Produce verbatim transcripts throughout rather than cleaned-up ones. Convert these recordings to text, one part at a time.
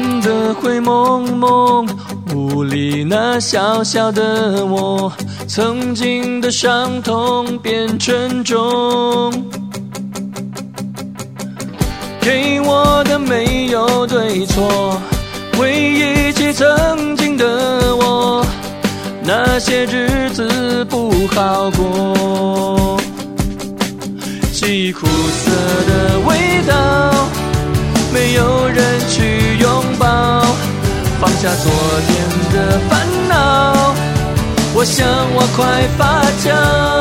得灰蒙蒙，雾里那小小的我，曾经的伤痛变沉重。给我的没有对错，回忆起曾经的我，那些日子不好过。记忆苦涩的味道，没有人去拥抱，放下昨天的烦恼，我想我快发酵。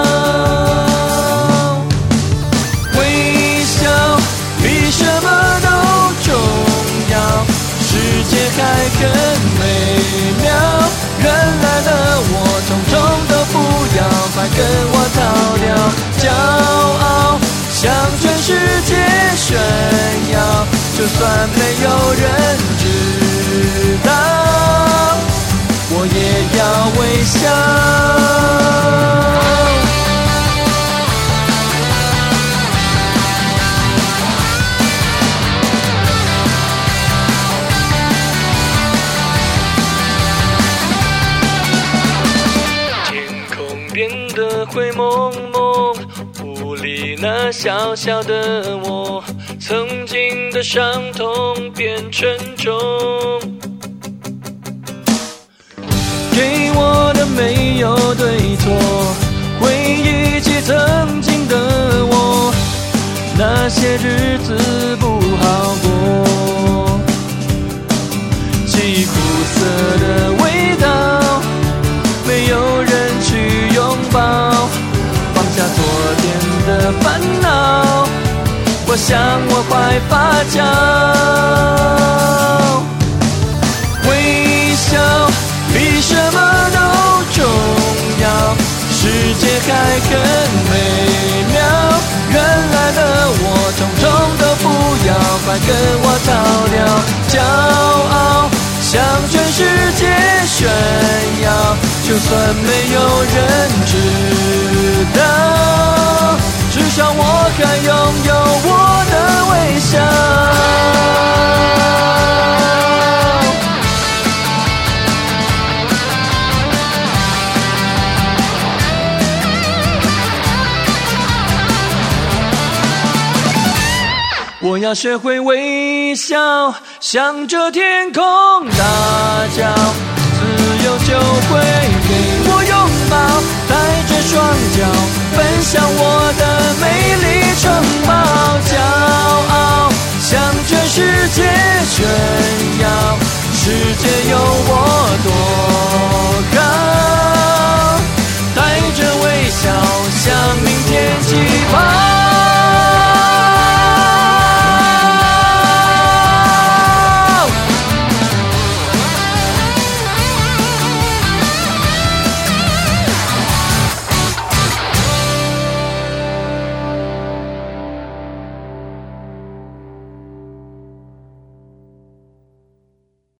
微笑比什么都重要，世界还更美妙，原来的我统统都不要，快跟我逃掉。骄傲向全世界炫耀，就算没有人知道，我也要微笑。天空变得灰蒙蒙，雾里那小小的我，曾经的伤痛变沉重。给我的没有对错，回忆起曾经的我，那些日子不好过。记忆苦涩的味道，没有人去拥抱，放下昨天的烦恼，我想我快发酵。微笑比什么都重要，世界还更美妙，原来的我统统都不要，快跟我逃掉。骄傲向全世界炫耀，就算没有人知道，至少我还拥有我的微笑。我要学会微笑，向着天空大叫，自由就会给我拥抱，抬着双脚分享我的美丽城堡。